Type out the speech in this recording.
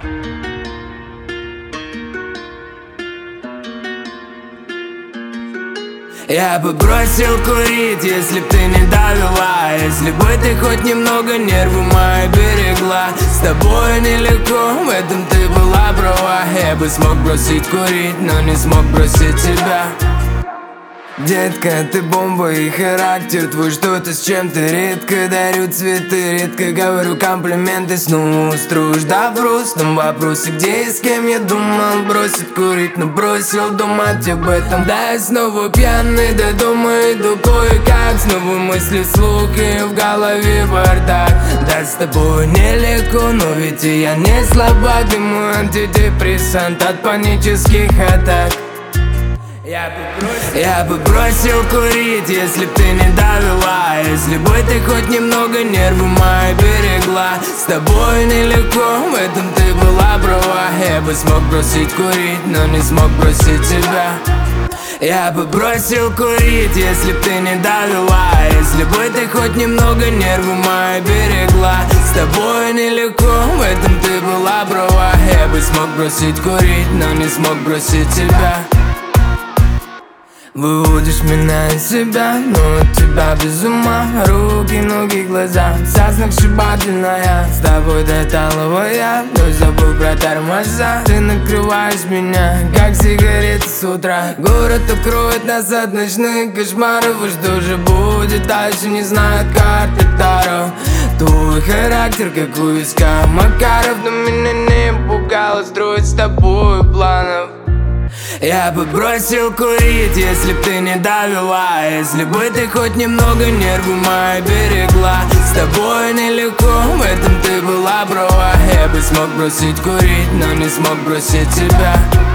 Я бы бросил курить, если б ты не довела, если бы ты хоть немного нервы мои берегла. С тобой нелегко, в этом ты была права. Я бы смог бросить курить, но не смог бросить тебя. Детка, ты бомба и характер твой что-то с чем-то. Редко дарю цветы, редко говорю комплименты. Снова устроишь допрос, там вопросы, где и с кем. Я думал бросить курить, но бросил думать об этом. Да, я снова пьяный, до дома иду кое-как. Снова мысли вслух и в голове бардак. Да, с тобой нелегко, но ведь и я не слабак. Ты мой антидепрессант от панических атак. Я бы бросил курить, если б ты не довела, если бы ты хоть немного нервы мои берегла. С тобой нелегко, в этом ты была права. Я бы смог бросить курить, но не смог бросить тебя. Я бы бросил курить, если б ты не довела, если бы ты хоть немного нервы мои берегла. С тобой нелегко, в этом ты была права. Я бы смог бросить курить, но не смог бросить тебя. Выводишь меня из себя, но от тебя без ума. Руки, ноги, глаза, вся сногсшибательная. С тобой до талого я, но забыл про тормоза. Ты накрываешь меня, как сигареты с утра. Город укроет нас от ночных кошмаров. И что же будет дальше, не знает карты Таро. Твой характер, как у Виска Макаров. Но меня не пугало строить с тобой планов. Я бы бросил курить, если б ты не довела, если бы ты хоть немного нервы мои берегла. С тобой нелегко, в этом ты была права. Я бы смог бросить курить, но не смог бросить тебя.